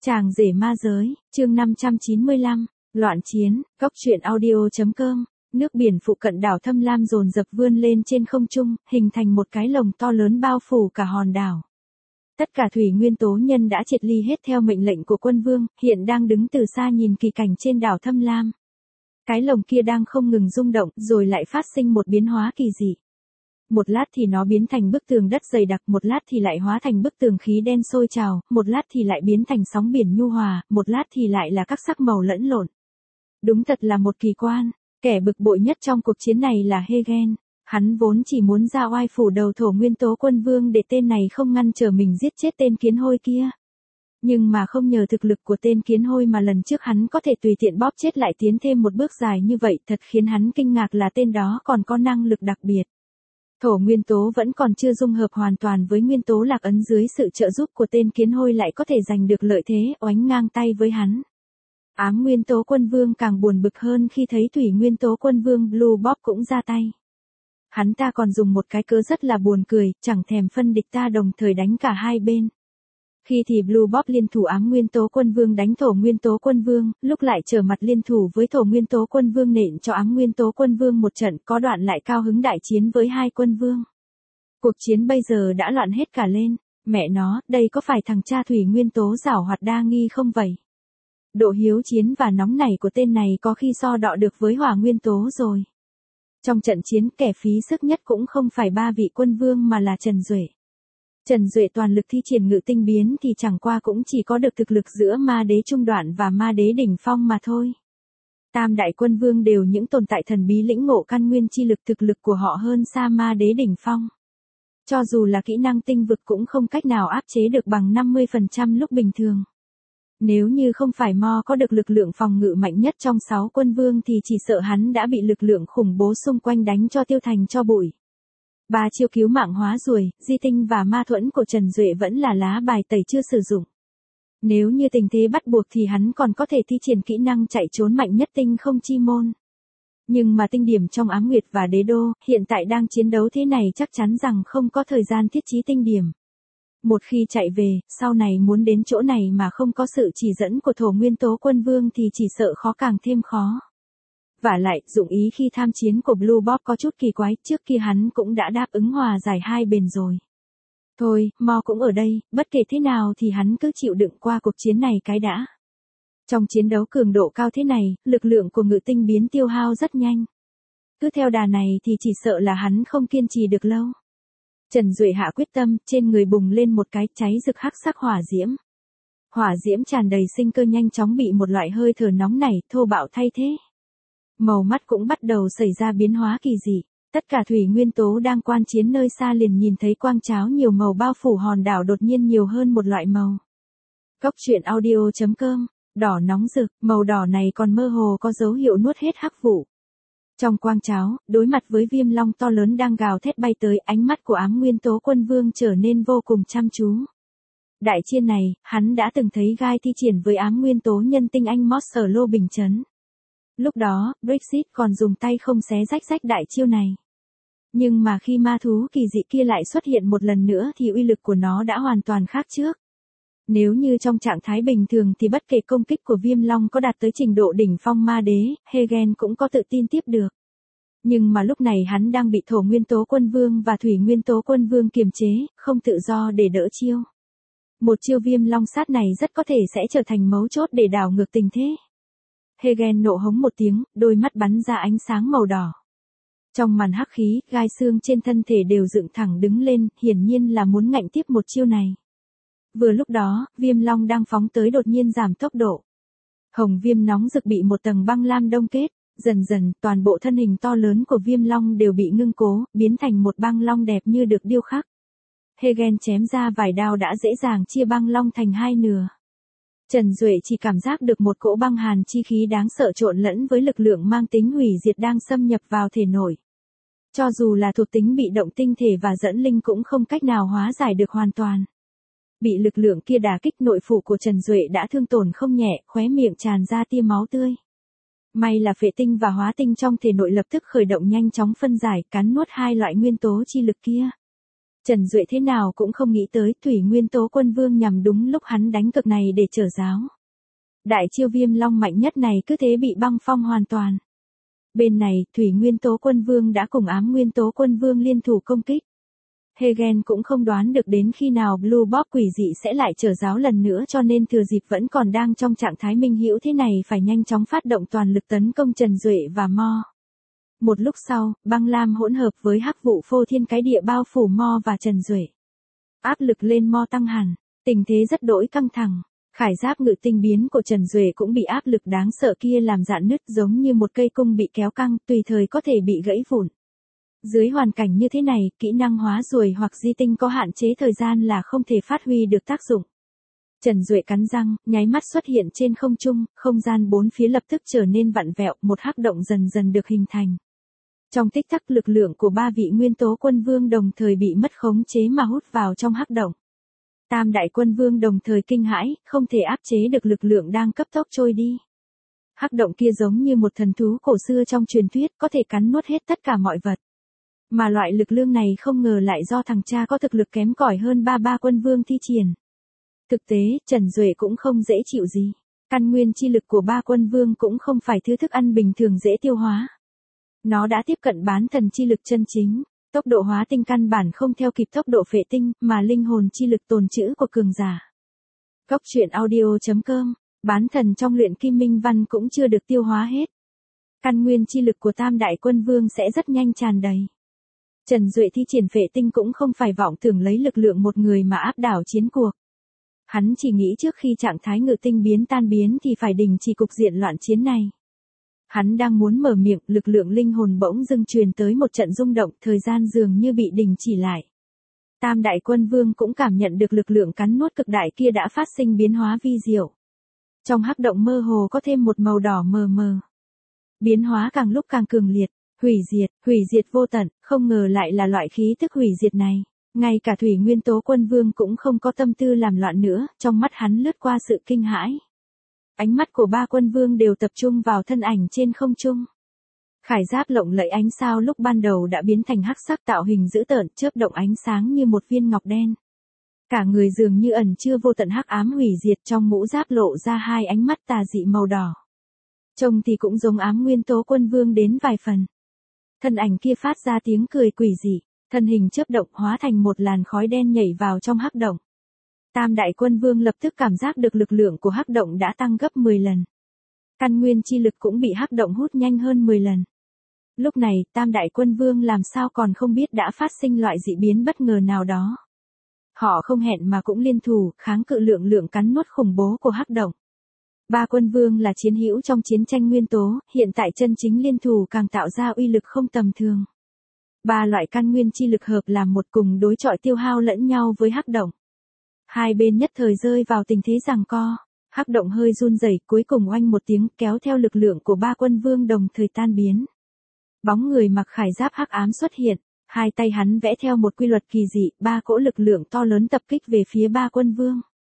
Chàng rể ma giới, chương 595, loạn chiến, góc truyện audio.com. Nước biển phụ cận đảo Thâm Lam dồn dập vươn lên trên không trung, hình thành một cái lồng to lớn bao phủ cả hòn đảo. Tất cả thủy nguyên tố nhân đã triệt ly hết theo mệnh lệnh của quân vương, hiện đang đứng từ xa nhìn kỳ cảnh trên đảo Thâm Lam. Cái lồng kia đang không ngừng rung động, rồi lại phát sinh một biến hóa kỳ dị. Một lát thì nó biến thành bức tường đất dày đặc, một lát thì lại hóa thành bức tường khí đen sôi trào, một lát thì lại biến thành sóng biển nhu hòa, một lát thì lại là các sắc màu lẫn lộn. Đúng thật là một kỳ quan. Kẻ bực bội nhất trong cuộc chiến này là Hegen. Hắn vốn chỉ muốn ra oai phủ đầu thổ nguyên tố quân vương để tên này không ngăn trở mình giết chết tên kiến hôi kia. Nhưng mà không nhờ thực lực của tên kiến hôi mà lần trước hắn có thể tùy tiện bóp chết lại tiến thêm một bước dài như vậy, thật khiến hắn kinh ngạc là tên đó còn có năng lực đặc biệt. Thổ nguyên tố vẫn còn chưa dung hợp hoàn toàn với nguyên tố lạc ấn, dưới sự trợ giúp của tên kiến hôi lại có thể giành được lợi thế, oánh ngang tay với hắn. Ám nguyên tố quân vương càng buồn bực hơn khi thấy thủy nguyên tố quân vương Blue Bob cũng ra tay. Hắn ta còn dùng một cái cớ rất là buồn cười, chẳng thèm phân địch ta đồng thời đánh cả hai bên. Khi thì Blue Bob liên thủ ám nguyên tố quân vương đánh thổ nguyên tố quân vương, lúc lại trở mặt liên thủ với thổ nguyên tố quân vương nện cho ám nguyên tố quân vương một trận, có đoạn lại cao hứng đại chiến với hai quân vương. Cuộc chiến bây giờ đã loạn hết cả lên, mẹ nó, đây có phải thằng cha thủy nguyên tố giảo hoạt đa nghi không vậy? Độ hiếu chiến và nóng nảy của tên này có khi so đọ được với hỏa nguyên tố rồi. Trong trận chiến kẻ phí sức nhất cũng không phải ba vị quân vương mà là Trần Duệ. Trần Duệ toàn lực thi triển ngự tinh biến thì chẳng qua cũng chỉ có được thực lực giữa ma đế trung đoạn và ma đế đỉnh phong mà thôi. Tam đại quân vương đều những tồn tại thần bí lĩnh ngộ căn nguyên chi lực, thực lực của họ hơn xa ma đế đỉnh phong. Cho dù là kỹ năng tinh vực cũng không cách nào áp chế được bằng 50% lúc bình thường. Nếu như không phải Mo có được lực lượng phòng ngự mạnh nhất trong 6 quân vương thì chỉ sợ hắn đã bị lực lượng khủng bố xung quanh đánh cho tiêu thành cho bụi. Ba chiêu cứu mạng hóa ruồi, di tinh và ma thuẫn của Trần Duệ vẫn là lá bài tẩy chưa sử dụng. Nếu như tình thế bắt buộc thì hắn còn có thể thi triển kỹ năng chạy trốn mạnh nhất tinh không chi môn. Nhưng mà tinh điểm trong Ám Nguyệt và Đế Đô, hiện tại đang chiến đấu thế này chắc chắn rằng không có thời gian thiết trí tinh điểm. Một khi chạy về, sau này muốn đến chỗ này mà không có sự chỉ dẫn của thổ nguyên tố quân vương thì chỉ sợ khó càng thêm khó. Vả lại, dụng ý khi tham chiến của Blue Bob có chút kỳ quái, trước kia hắn cũng đã đáp ứng hòa giải hai bên rồi. Thôi, Mo cũng ở đây, bất kể thế nào thì hắn cứ chịu đựng qua cuộc chiến này cái đã. Trong chiến đấu cường độ cao thế này, lực lượng của ngự tinh biến tiêu hao rất nhanh. Cứ theo đà này thì chỉ sợ là hắn không kiên trì được lâu. Trần Duệ hạ quyết tâm, trên người bùng lên một cái cháy rực hắc sắc hỏa diễm. Hỏa diễm tràn đầy sinh cơ nhanh chóng bị một loại hơi thở nóng nảy, thô bạo thay thế. Màu mắt cũng bắt đầu xảy ra biến hóa kỳ dị. Tất cả thủy nguyên tố đang quan chiến nơi xa liền nhìn thấy quang cháo nhiều màu bao phủ hòn đảo đột nhiên nhiều hơn một loại màu. Góc truyện audio.com, đỏ nóng rực, màu đỏ này còn mơ hồ có dấu hiệu nuốt hết hắc vụ. Trong quang cháo, đối mặt với viêm long to lớn đang gào thét bay tới, ánh mắt của ám nguyên tố quân vương trở nên vô cùng chăm chú. Đại chiên này, hắn đã từng thấy gai thi triển với ám nguyên tố nhân tinh anh Moss ở Lô Bình Trấn. Lúc đó, Brexit còn dùng tay không xé rách đại chiêu này. Nhưng mà khi ma thú kỳ dị kia lại xuất hiện một lần nữa thì uy lực của nó đã hoàn toàn khác trước. Nếu như trong trạng thái bình thường thì bất kể công kích của viêm long có đạt tới trình độ đỉnh phong ma đế, Hegen cũng có tự tin tiếp được. Nhưng mà lúc này hắn đang bị thổ nguyên tố quân vương và thủy nguyên tố quân vương kiềm chế, không tự do để đỡ chiêu. Một chiêu viêm long sát này rất có thể sẽ trở thành mấu chốt để đảo ngược tình thế. Hegen nộ hống một tiếng, đôi mắt bắn ra ánh sáng màu đỏ. Trong màn hắc khí, gai xương trên thân thể đều dựng thẳng đứng lên, hiển nhiên là muốn ngạnh tiếp một chiêu này. Vừa lúc đó, viêm long đang phóng tới đột nhiên giảm tốc độ. Hồng viêm nóng rực bị một tầng băng lam đông kết, dần dần toàn bộ thân hình to lớn của viêm long đều bị ngưng cố, biến thành một băng long đẹp như được điêu khắc. Hegen chém ra vài đao đã dễ dàng chia băng long thành hai nửa. Trần Duệ chỉ cảm giác được một cỗ băng hàn chi khí đáng sợ trộn lẫn với lực lượng mang tính hủy diệt đang xâm nhập vào thể nội. Cho dù là thuộc tính bị động tinh thể và dẫn linh cũng không cách nào hóa giải được hoàn toàn. Bị lực lượng kia đả kích, nội phủ của Trần Duệ đã thương tổn không nhẹ, khóe miệng tràn ra tia máu tươi. May là phệ tinh và hóa tinh trong thể nội lập tức khởi động nhanh chóng phân giải, cắn nuốt hai loại nguyên tố chi lực kia. Trần Duệ thế nào cũng không nghĩ tới Thủy Nguyên Tố Quân Vương nhằm đúng lúc hắn đánh cực này để trở giáo. Đại chiêu Viêm Long mạnh nhất này cứ thế bị băng phong hoàn toàn. Bên này, Thủy Nguyên Tố Quân Vương đã cùng Ám Nguyên Tố Quân Vương liên thủ công kích. Hegen cũng không đoán được đến khi nào Blue Bob quỷ dị sẽ lại trở giáo lần nữa, cho nên thừa dịp vẫn còn đang trong trạng thái minh hữu thế này phải nhanh chóng phát động toàn lực tấn công Trần Duệ và Mo. Một lúc sau, băng lam hỗn hợp với hắc vụ phô thiên cái địa bao phủ Mo và Trần Duệ. Áp lực lên Mo tăng hẳn, tình thế rất đỗi căng thẳng. Khải giáp ngự tinh biến của Trần Duệ cũng bị áp lực đáng sợ kia làm rạn nứt, giống như một cây cung bị kéo căng, tùy thời có thể bị gãy vụn. Dưới hoàn cảnh như thế này, kỹ năng hóa ruồi hoặc di tinh có hạn chế thời gian là không thể phát huy được tác dụng. Trần Duệ cắn răng, nháy mắt xuất hiện trên không trung, không gian bốn phía lập tức trở nên vặn vẹo, một hắc động dần dần được hình thành. Trong tích tắc, lực lượng của ba vị Nguyên Tố Quân Vương đồng thời bị mất khống chế mà hút vào trong hắc động. Tam đại quân vương đồng thời kinh hãi, không thể áp chế được lực lượng đang cấp tốc trôi đi. Hắc động kia giống như một thần thú cổ xưa trong truyền thuyết, có thể cắn nuốt hết tất cả mọi vật. Mà loại lực lượng này không ngờ lại do thằng cha có thực lực kém cỏi hơn ba quân vương thi triển. Thực tế, Trần Duệ cũng không dễ chịu gì. Căn nguyên chi lực của ba quân vương cũng không phải thứ thức ăn bình thường dễ tiêu hóa. Nó đã tiếp cận bán thần chi lực chân chính. Tốc độ hóa tinh căn bản không theo kịp tốc độ phệ tinh, mà linh hồn chi lực tồn trữ của cường giả. Góc truyện audio.com, bán thần trong luyện kim minh văn cũng chưa được tiêu hóa hết. Căn nguyên chi lực của tam đại quân vương sẽ rất nhanh tràn đầy. Trần Duệ thi triển phệ tinh cũng không phải vọng tưởng lấy lực lượng một người mà áp đảo chiến cuộc. Hắn chỉ nghĩ trước khi trạng thái ngự tinh biến tan biến thì phải đình chỉ cục diện loạn chiến này. Hắn đang muốn mở miệng, lực lượng linh hồn bỗng dưng truyền tới một trận rung động, thời gian dường như bị đình chỉ lại. Tam đại quân vương cũng cảm nhận được lực lượng cắn nuốt cực đại kia đã phát sinh biến hóa vi diệu. Trong hắc động mơ hồ có thêm một màu đỏ mờ mờ. Biến hóa càng lúc càng cường liệt, hủy diệt vô tận, không ngờ lại là loại khí tức hủy diệt này. Ngay cả Thủy Nguyên Tố Quân Vương cũng không có tâm tư làm loạn nữa, trong mắt hắn lướt qua sự kinh hãi. Ánh mắt của ba quân vương đều tập trung vào thân ảnh trên không trung. Khải giáp lộng lẫy ánh sao lúc ban đầu đã biến thành hắc sắc tạo hình dữ tợn, chớp động ánh sáng như một viên ngọc đen. Cả người dường như ẩn chứa vô tận hắc ám hủy diệt, trong mũ giáp lộ ra hai ánh mắt tà dị màu đỏ. Trông thì cũng giống Ám Nguyên Tố Quân Vương đến vài phần. Thân ảnh kia phát ra tiếng cười quỷ dị, thân hình chớp động hóa thành một làn khói đen nhảy vào trong hắc động. Tam đại quân vương lập tức cảm giác được lực lượng của hắc động đã tăng gấp 10 lần. Căn nguyên chi lực cũng bị hắc động hút nhanh hơn 10 lần. Lúc này, tam đại quân vương làm sao còn không biết đã phát sinh loại dị biến bất ngờ nào đó. Họ không hẹn mà cũng liên thủ, kháng cự lượng cắn nuốt khủng bố của hắc động. Ba quân vương là chiến hữu trong chiến tranh nguyên tố, hiện tại chân chính liên thủ càng tạo ra uy lực không tầm thường. Ba loại căn nguyên chi lực hợp làm một cùng đối chọi tiêu hao lẫn nhau với hắc động. Hai bên nhất thời rơi vào tình thế giằng co, hắc động hơi run rẩy, cuối cùng oanh một tiếng kéo theo lực lượng của ba quân vương đồng thời tan biến. Bóng người mặc khải giáp hắc ám xuất hiện, hai tay hắn vẽ theo một quy luật kỳ dị, ba cỗ lực lượng to lớn tập kích về phía ba quân vương.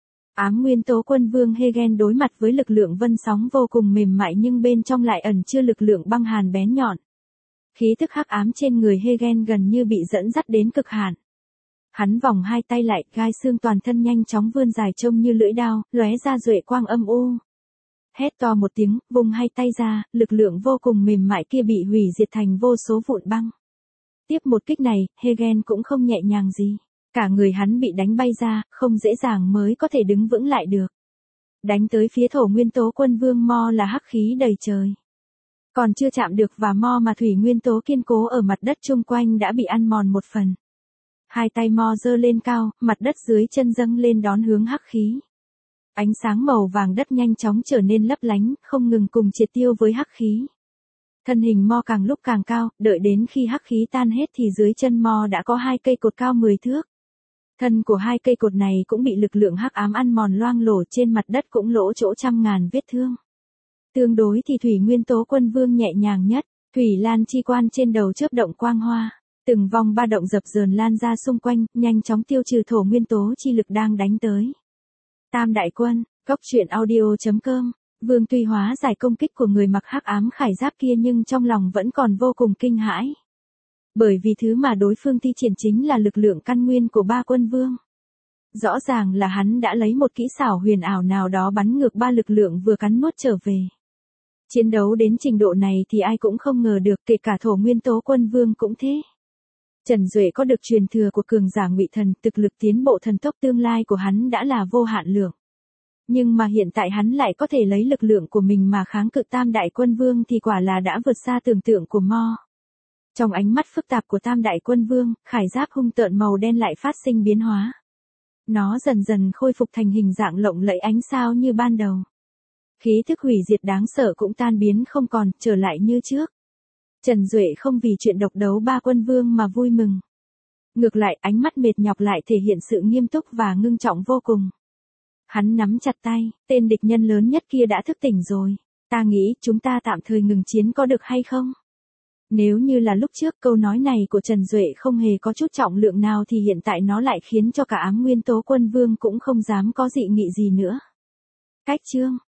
Ám Nguyên Tố Quân Vương Hegen đối mặt với lực lượng vân sóng vô cùng mềm mại nhưng bên trong lại ẩn chứa lực lượng băng hàn bén nhọn. Khí tức hắc ám trên người Hegen gần như bị dẫn dắt đến cực hạn. Hắn vòng hai tay lại, gai xương toàn thân nhanh chóng vươn dài trông như lưỡi dao, lóe ra duệ quang âm u. Hét to một tiếng, vùng hai tay ra, lực lượng vô cùng mềm mại kia bị hủy diệt thành vô số vụn băng. Tiếp một kích này, Hegen cũng không nhẹ nhàng gì. Cả người hắn bị đánh bay ra, không dễ dàng mới có thể đứng vững lại được. Đánh tới phía Thổ Nguyên Tố Quân Vương Mo là hắc khí đầy trời. Còn chưa chạm được vào Mo mà Thủy Nguyên Tố kiên cố ở mặt đất chung quanh đã bị ăn mòn một phần. Hai tay Mo giơ lên cao, mặt đất dưới chân dâng lên đón hướng hắc khí. Ánh sáng màu vàng đất nhanh chóng trở nên lấp lánh, không ngừng cùng triệt tiêu với hắc khí. Thân hình Mo càng lúc càng cao, đợi đến khi hắc khí tan hết thì dưới chân Mo đã có hai cây cột cao 10 thước. Thân của hai cây cột này cũng bị lực lượng hắc ám ăn mòn loang lổ, trên mặt đất cũng lỗ chỗ trăm ngàn vết thương. Tương đối thì Thủy Nguyên Tố Quân Vương nhẹ nhàng nhất, Thủy Lan chi quan trên đầu chớp động quang hoa, từng vòng ba động dập dờn lan ra xung quanh, nhanh chóng tiêu trừ Thổ Nguyên Tố chi lực đang đánh tới. Tam đại quân, góc truyện audio.com, Vương tuy hóa giải công kích của người mặc hắc ám khải giáp kia nhưng trong lòng vẫn còn vô cùng kinh hãi. Bởi vì thứ mà đối phương thi triển chính là lực lượng căn nguyên của ba quân vương. Rõ ràng là hắn đã lấy một kỹ xảo huyền ảo nào đó bắn ngược ba lực lượng vừa cắn nuốt trở về. Chiến đấu đến trình độ này thì ai cũng không ngờ được, kể cả Thổ Nguyên Tố Quân Vương cũng thế. Trần Duệ có được truyền thừa của cường giả Ngụy Thần, thực lực tiến bộ thần tốc tương lai của hắn đã là vô hạn lượng. Nhưng mà hiện tại hắn lại có thể lấy lực lượng của mình mà kháng cự Tam Đại Quân Vương thì quả là đã vượt xa tưởng tượng của Mo. Trong ánh mắt phức tạp của Tam Đại Quân Vương, khải giáp hung tợn màu đen lại phát sinh biến hóa. Nó dần dần khôi phục thành hình dạng lộng lẫy ánh sao như ban đầu. Khí thức hủy diệt đáng sợ cũng tan biến không còn, trở lại như trước. Trần Duệ không vì chuyện độc đấu ba quân vương mà vui mừng. Ngược lại, ánh mắt mệt nhọc lại thể hiện sự nghiêm túc và ngưng trọng vô cùng. Hắn nắm chặt tay, tên địch nhân lớn nhất kia đã thức tỉnh rồi. Ta nghĩ chúng ta tạm thời ngừng chiến có được hay không? Nếu như là lúc trước câu nói này của Trần Duệ không hề có chút trọng lượng nào thì hiện tại nó lại khiến cho cả Ám Nguyên Tố Quân Vương cũng không dám có dị nghị gì nữa. Cách chương